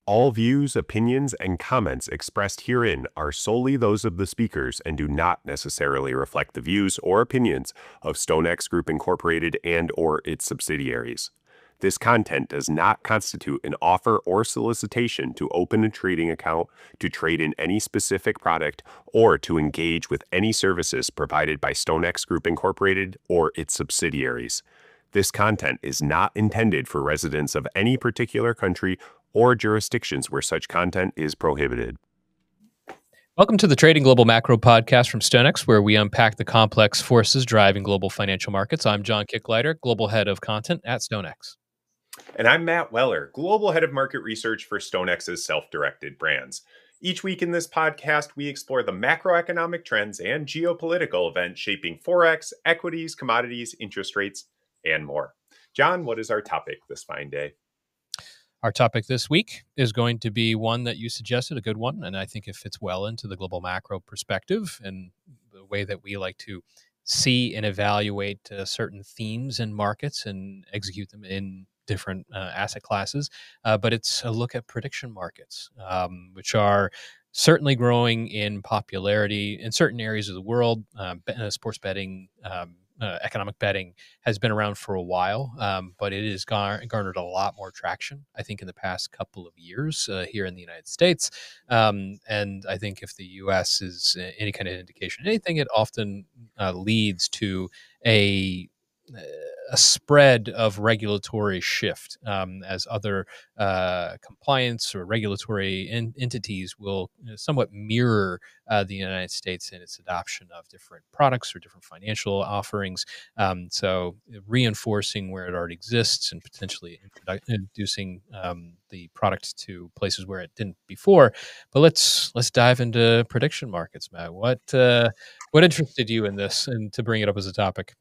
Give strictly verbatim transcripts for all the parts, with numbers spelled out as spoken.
All views, opinions, and comments expressed herein are solely those of the speakers and do not necessarily reflect the views or opinions of StoneX Group Incorporated and or its subsidiaries. This content does not constitute an offer or solicitation to open a trading account, to trade in any specific product, or to engage with any services provided by StoneX Group Incorporated or its subsidiaries. This content is not intended for residents of any particular country or jurisdictions where such content is prohibited. Welcome to the Trading Global Macro podcast from StoneX, where we unpack the complex forces driving global financial markets. I'm John Kicklighter, Global Head of Content at StoneX. And I'm Matt Weller, Global Head of Market Research for StoneX's self-directed brands. Each week in this podcast, we explore the macroeconomic trends and geopolitical events shaping Forex, equities, commodities, interest rates, and more. John, what is our topic this fine day? Our topic this week is going to be one that you suggested, a good one, and I think it fits well into the global macro perspective and the way that we like to see and evaluate uh, certain themes in markets and execute them in different uh, asset classes. Uh, but it's a look at prediction markets, um, which are certainly growing in popularity in certain areas of the world. Uh, be- uh, sports betting, um, uh, economic betting has been around for a while, um, but it has gar- garnered a lot more traction, I think, in the past couple of years uh, here in the United States. Um, and I think if the U S is uh, any kind of indication, anything, it often uh, leads to a a spread of regulatory shift um, as other uh, compliance or regulatory en- entities will you know, somewhat mirror uh, the United States in its adoption of different products or different financial offerings. Um, so reinforcing where it already exists and potentially introdu- introducing um, the product to places where it didn't before. But let's let's dive into prediction markets, Matt. What uh, what interested you in this, and to bring it up as a topic?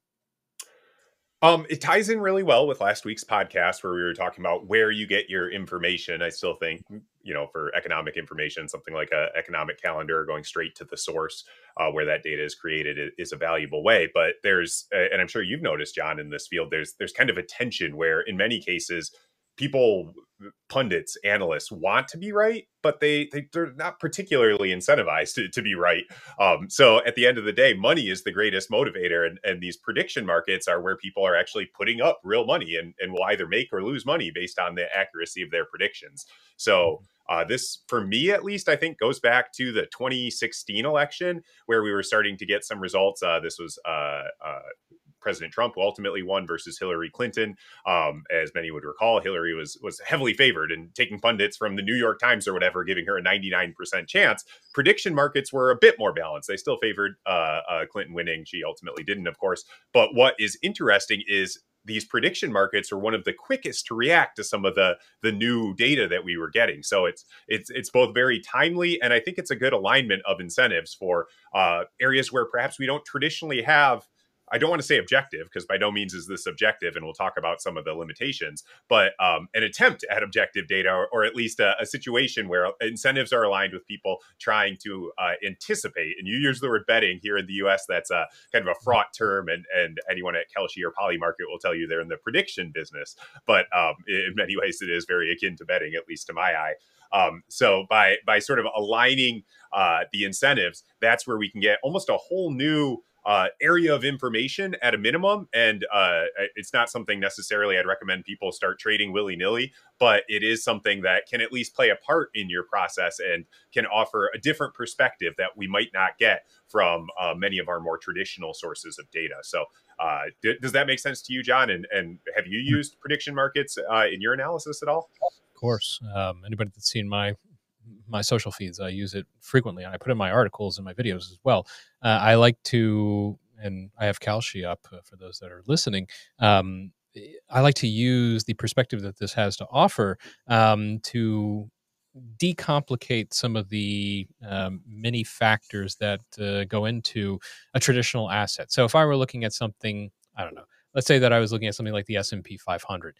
Um, it ties in really well with last week's podcast where we were talking about where you get your information. I still think, you know, for economic information, something like a economic calendar going straight to the source uh, where that data is created is a valuable way. But there's, and I'm sure you've noticed, John, in this field, there's there's kind of a tension where in many cases, people, pundits, analysts want to be right, but they, they they're not particularly incentivized to, to be right. Um, so at the end of the day, money is the greatest motivator, and, and these prediction markets are where people are actually putting up real money and, and will either make or lose money based on the accuracy of their predictions. So uh, this, for me at least, I think goes back to the twenty sixteen election where we were starting to get some results. Uh, this was uh, uh, President Trump, who ultimately won, versus Hillary Clinton. Um, as many would recall, Hillary was was heavily favored, and taking pundits from the New York Times or whatever, giving her a ninety-nine percent chance. Prediction markets were a bit more balanced. They still favored uh, uh, Clinton winning. She ultimately didn't, of course. But what is interesting is these prediction markets are one of the quickest to react to some of the the new data that we were getting. So it's it's it's both very timely, and I think it's a good alignment of incentives for uh, areas where perhaps we don't traditionally have. I don't want to say objective, because by no means is this objective, and we'll talk about some of the limitations, but um, an attempt at objective data, or, or at least a, a situation where incentives are aligned with people trying to uh, anticipate. And you use the word betting here in the U S. That's a kind of a fraught term, and, and anyone at Kalshi or Polymarket will tell you they're in the prediction business. But um, in many ways, it is very akin to betting, at least to my eye. Um, so by by sort of aligning uh, the incentives, that's where we can get almost a whole new uh, area of information at a minimum. And uh, it's not something necessarily I'd recommend people start trading willy-nilly, but it is something that can at least play a part in your process and can offer a different perspective that we might not get from uh, many of our more traditional sources of data. So uh, d- does that make sense to you, John? And, and have you used prediction markets uh, in your analysis at all? Of course. Um, anybody that's seen my my social feeds, I use it frequently, and I put in my articles and my videos as well. Uh, I like to, and I have Kalshi up uh, for those that are listening. Um, I like to use the perspective that this has to offer um, to decomplicate some of the um, many factors that uh, go into a traditional asset. So if I were looking at something, I don't know, let's say that I was looking at something like the S and P five hundred.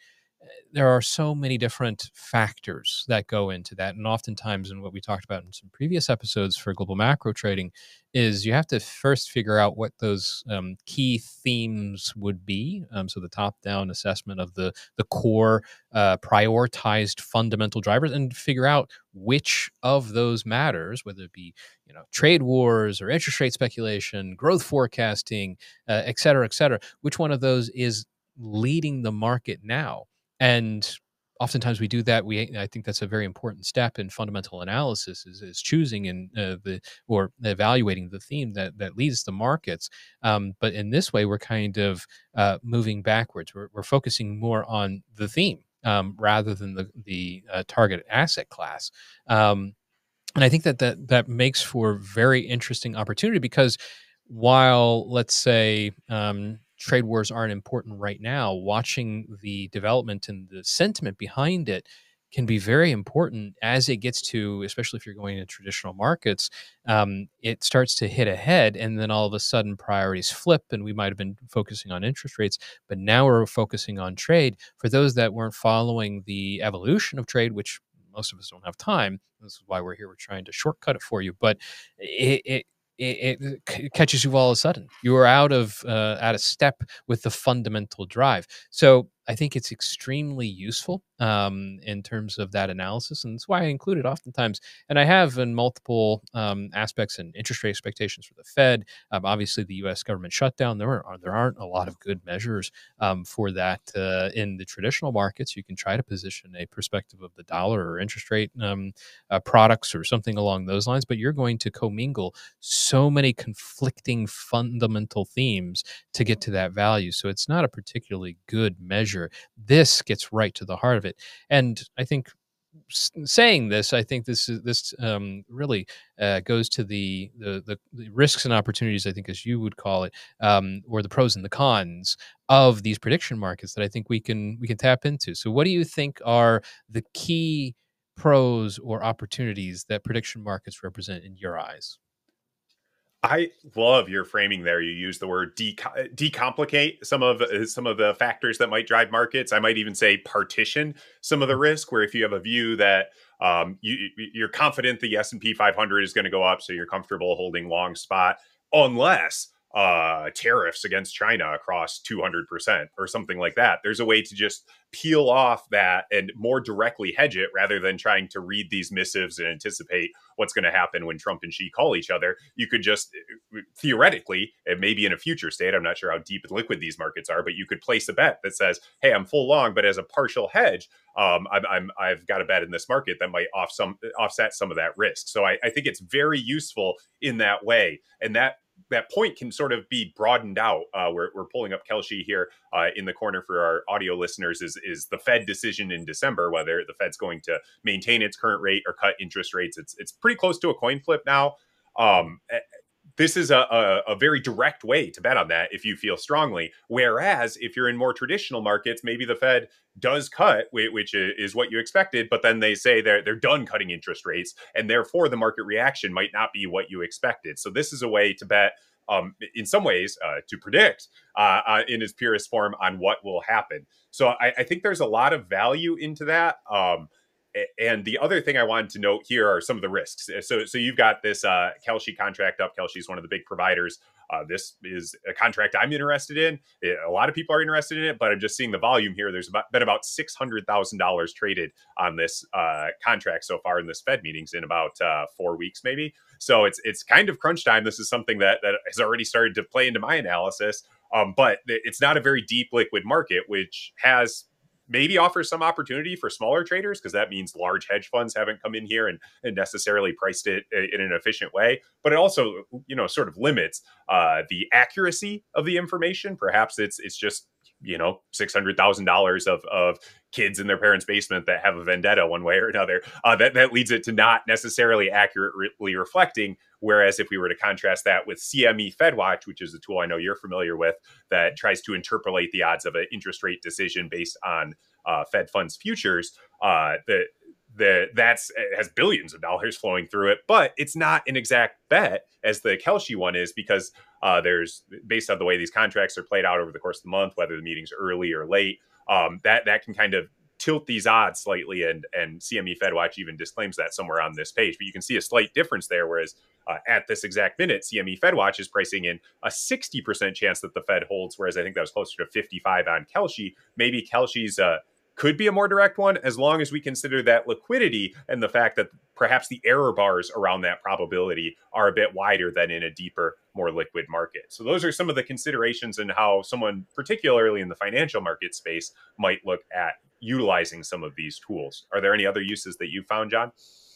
there are so many different factors that go into that. And oftentimes, and what we talked about in some previous episodes for global macro trading, is you have to first figure out what those um, key themes would be. Um, so the top-down assessment of the the core uh, prioritized fundamental drivers, and figure out which of those matters, whether it be you know trade wars or interest rate speculation, growth forecasting, uh, et cetera, et cetera. Which one of those is leading the market now? And oftentimes we do that. We I think that's a very important step in fundamental analysis is, is choosing and uh, the or evaluating the theme that that leads the markets. Um, but in this way, we're kind of uh, moving backwards. We're, we're focusing more on the theme um, rather than the the uh, target asset class. Um, and I think that that that makes for very interesting opportunity because while let's say um, trade wars aren't important right now, watching the development and the sentiment behind it can be very important as it gets to, especially if you're going into traditional markets, um, it starts to hit ahead, and then all of a sudden priorities flip, and we might have been focusing on interest rates, but now we're focusing on trade. For those that weren't following the evolution of trade, which most of us don't have time, this is why we're here. We're trying to shortcut it for you, but it, it it, it c- catches you all of a sudden. You are out of uh, out of step with the fundamental drive. So I think it's extremely useful um, in terms of that analysis, and that's why I include it oftentimes. And I have in multiple um, aspects and interest rate expectations for the Fed. Um, obviously, the U S government shutdown. There are there aren't a lot of good measures um, for that uh, in the traditional markets. You can try to position a perspective of the dollar or interest rate um, uh, products or something along those lines, but you're going to commingle so many conflicting fundamental themes to get to that value. So it's not a particularly good measure. This gets right to the heart of it. And I think s- saying this, I think this is this um, really uh, goes to the, the the the risks and opportunities. I think, as you would call it, um, or the pros and the cons of these prediction markets that I think we can we can tap into. So, what do you think are the key pros or opportunities that prediction markets represent in your eyes? I love your framing there. You use the word de- decomplicate some of uh, some of the factors that might drive markets. I might even say partition some of the risk. Where if you have a view that um, you, you're confident the S and P five hundred is going to go up, so you're comfortable holding long spot, unless uh, tariffs against China across two hundred percent or something like that. There's a way to just peel off that and more directly hedge it rather than trying to read these missives and anticipate what's going to happen when Trump and Xi call each other. You could just theoretically, and maybe in a future state, I'm not sure how deep and liquid these markets are, but you could place a bet that says, "Hey, I'm full long, but as a partial hedge, um, I'm, I'm I've got a bet in this market that might off some offset some of that risk." So I, I think it's very useful in that way, and that that point can sort of be broadened out. Uh, we're, we're pulling up Kelshi here uh, in the corner for our audio listeners is, is the Fed decision in December, whether the Fed's going to maintain its current rate or cut interest rates. It's, it's pretty close to a coin flip now. Um, this is a, a, a very direct way to bet on that if you feel strongly. Whereas if you're in more traditional markets, maybe the Fed does cut, which is what you expected, but then they say they're they're done cutting interest rates, and therefore the market reaction might not be what you expected. So this is a way to bet, um, in some ways, uh, to predict uh, uh, in its purest form on what will happen. So I, I think there's a lot of value into that. Um, and the other thing I wanted to note here are some of the risks. So, so you've got this uh, Kelshi contract up. Kelshi is one of the big providers. Uh, this is a contract I'm interested in. A lot of people are interested in it, but I'm just seeing the volume here. There's about, been about six hundred thousand dollars traded on this uh, contract so far in this Fed meetings in about uh, four weeks, maybe. So it's it's kind of crunch time. This is something that, that has already started to play into my analysis, um, but it's not a very deep liquid market, which has maybe offers some opportunity for smaller traders because that means large hedge funds haven't come in here and, and necessarily priced it in an efficient way. But it also, you know, sort of limits uh, the accuracy of the information. Perhaps it's it's just, you know, six hundred thousand dollars of of kids in their parents' basement that have a vendetta one way or another. Uh, that that leads it to not necessarily accurately reflecting. Whereas if we were to contrast that with C M E FedWatch, which is a tool I know you're familiar with, that tries to interpolate the odds of an interest rate decision based on uh, Fed funds futures, uh, the the that's has billions of dollars flowing through it, but it's not an exact bet as the Kelshi one is because uh, there's based on the way these contracts are played out over the course of the month, whether the meeting's early or late. Um, that that can kind of tilt these odds slightly, and and C M E FedWatch even disclaims that somewhere on this page. But you can see a slight difference there, whereas uh, at this exact minute, C M E FedWatch is pricing in a sixty percent chance that the Fed holds, whereas I think that was closer to fifty-five on Kalshi. Maybe Kalshi's uh, could be a more direct one, as long as we consider that liquidity and the fact that perhaps the error bars around that probability are a bit wider than in a deeper, more liquid market. So those are some of the considerations and how someone, particularly in the financial market space, might look at utilizing some of these tools. Are there any other uses that you found, John?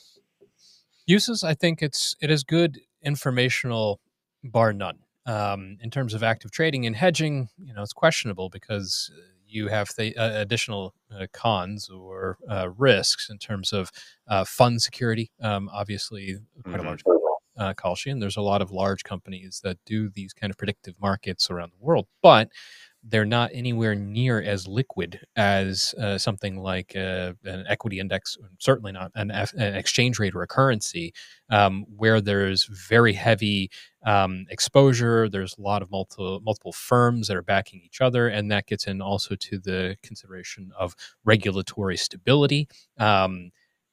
Uses, I think it's it is good informational, bar none. Um, in terms of active trading and hedging, you know, it's questionable because you have the uh, additional uh, cons or uh, risks in terms of uh, fund security. Um, obviously, quite Mm-hmm. a large uh, Kalshi, and there's a lot of large companies that do these kind of predictive markets around the world, but they're not anywhere near as liquid as uh, something like uh, an equity index, certainly not an, F- an exchange rate or a currency, um, where there's very heavy um, exposure. There's a lot of multiple multiple firms that are backing each other, and that gets in also to the consideration of regulatory stability. Um,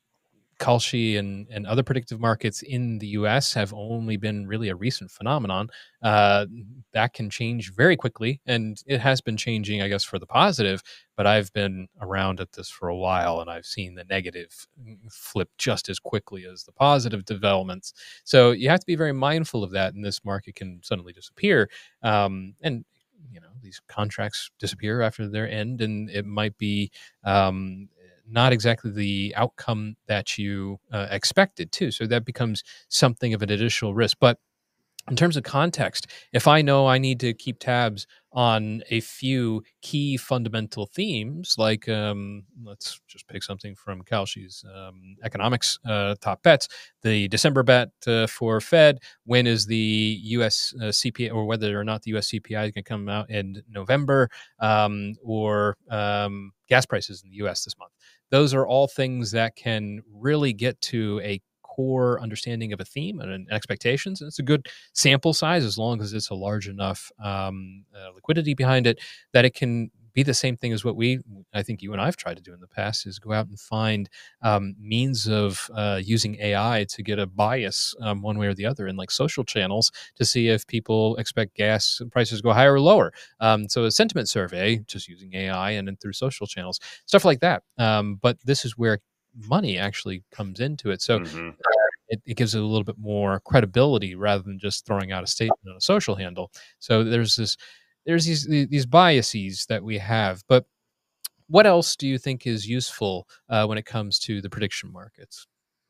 Kalshi and, and other predictive markets in the U S have only been really a recent phenomenon. Uh, that can change very quickly, and it has been changing, I guess, for the positive. But I've been around at this for a while, and I've seen the negative flip just as quickly as the positive developments. So you have to be very mindful of that, and this market can suddenly disappear. Um, and you know, these contracts disappear after their end, and it might be um, not exactly the outcome that you uh, expected too. So that becomes something of an additional risk. But in terms of context, if I know I need to keep tabs on a few key fundamental themes, like um, let's just pick something from Kalshi's um, economics uh, top bets, the December bet uh, for Fed, when is the U S uh, C P I, or whether or not the U S C P I is going to come out in November, um, or um, gas prices in the U S this month. Those are all things that can really get to a core understanding of a theme and, and expectations. And it's a good sample size as long as it's a large enough um, uh, liquidity behind it that it can be the same thing as what we, I think you and I've tried to do in the past, is go out and find um, means of uh, using A I to get a bias um, one way or the other in like social channels to see if people expect gas prices to go higher or lower. Um, so a sentiment survey, just using A I and then through social channels, stuff like that. Um, but this is where money actually comes into it. So Mm-hmm. it, it gives it a little bit more credibility rather than just throwing out a statement on a social handle. So there's this, there's these these biases that we have. But what else do you think is useful uh, when it comes to the prediction markets,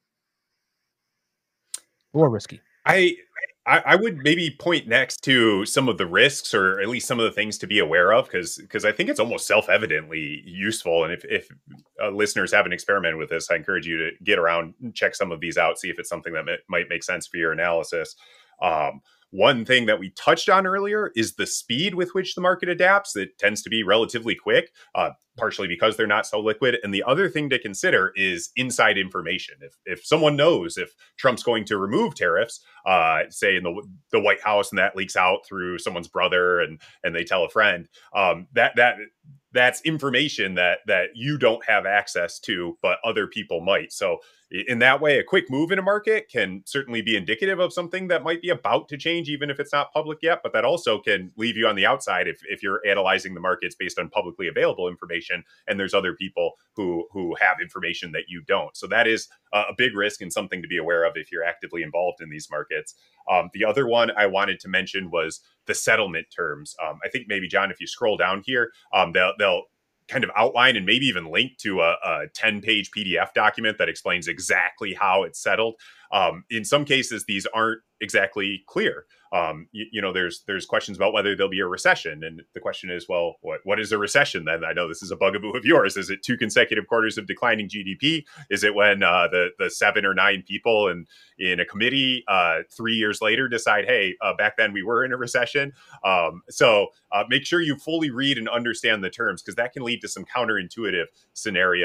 or risky? I I, I would maybe point next to some of the risks, or at least some of the things to be aware of, because because I think it's almost self-evidently useful. And if, if uh, listeners haven't experimented with this, I encourage you to get around, check some of these out, see if it's something that may, might make sense for your analysis. Um, One thing that we touched on earlier is the speed with which the market adapts. It tends to be relatively quick, uh, partially because they're not so liquid. And the other thing to consider is inside information. If if someone knows if Trump's going to remove tariffs, uh, say in the the White House, and that leaks out through someone's brother, and and they tell a friend, um, that that that's information that that you don't have access to, but other people might. So in that way, a quick move in a market can certainly be indicative of something that might be about to change, even if it's not public yet. But that also can leave you on the outside if, if you're analyzing the markets based on publicly available information, and there's other people who who have information that you don't. So that is a big risk and something to be aware of if you're actively involved in these markets. Um, the other one I wanted to mention was the settlement terms. Um, I think maybe, John, if you scroll down here, um, they'll, they'll kind of outline and maybe even link to a, a ten page P D F document that explains exactly how it's settled. Um, in some cases, these aren't exactly clear. Um, you, you know, there's there's questions about whether there'll be a recession, and the question is, well, what what is a recession then? I know this is a bugaboo of yours. Is it two consecutive quarters of declining G D P? Is it when uh, the the seven or nine people in in a committee uh, three years later decide, hey, uh, back then we were in a recession? Um, so uh, make sure you fully read and understand the terms, because that can lead to some counterintuitive scenarios.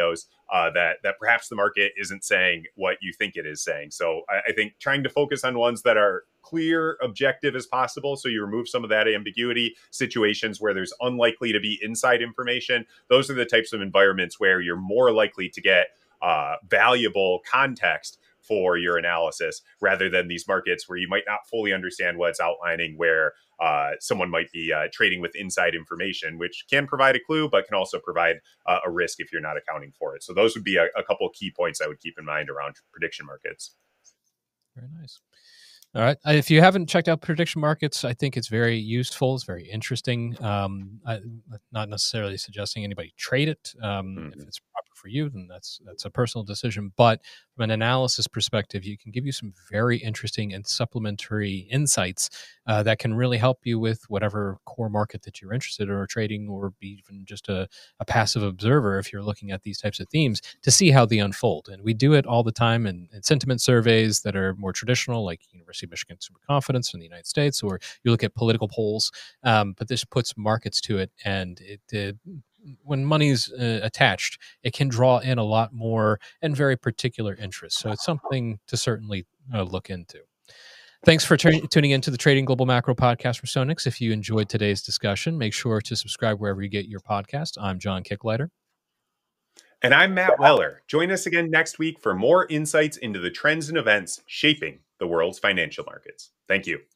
uh, that that perhaps the market isn't saying what you think it is saying. So I, I think trying to focus on ones that are clear, objective as possible, so you remove some of that ambiguity, situations where there's unlikely to be inside information. Those are the types of environments where you're more likely to get uh, valuable context for your analysis, rather than these markets where you might not fully understand what it's outlining, where uh, someone might be uh, trading with inside information, which can provide a clue, but can also provide uh, a risk if you're not accounting for it. So those would be a, a couple of key points I would keep in mind around prediction markets. Very nice. All right. If you haven't checked out prediction markets, I think it's very useful. It's very interesting. Um, I, not necessarily suggesting anybody trade it. Um, mm-hmm. If it's proper for you, then that's that's a personal decision. But from an analysis perspective, you can give you some very interesting and supplementary insights uh, that can really help you with whatever core market that you're interested in or trading, or be even just a, a passive observer if you're looking at these types of themes to see how they unfold. And we do it all the time in, in sentiment surveys that are more traditional, like University of Michigan Consumer Confidence in the United States, or you look at political polls. Um, but this puts markets to it, and it, it when money's uh, attached, it can draw in a lot more and very particular interests. So it's something to certainly uh, look into. Thanks for t- tuning into the Trading Global Macro podcast from StoneX. If you enjoyed today's discussion, make sure to subscribe wherever you get your podcast. I'm John Kicklighter. And I'm Matt Weller. Join us again next week for more insights into the trends and events shaping the world's financial markets. Thank you.